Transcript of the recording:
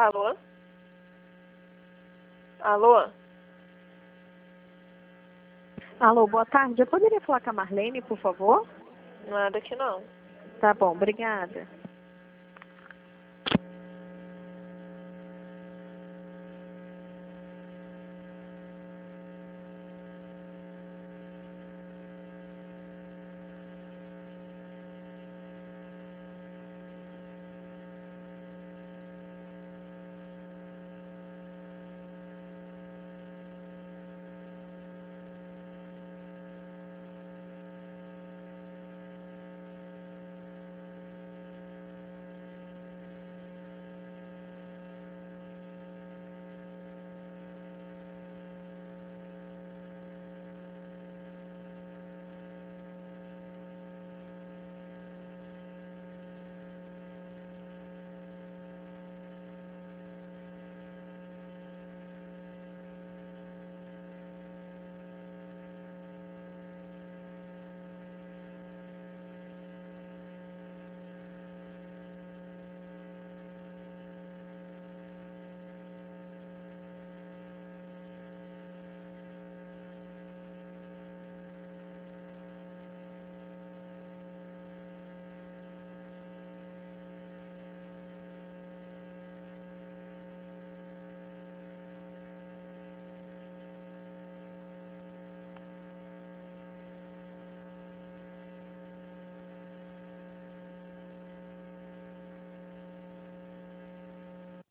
Alô? Alô? Alô, boa tarde. Eu poderia falar com a Marlene, por favor? Nada aqui não. Tá bom, obrigada.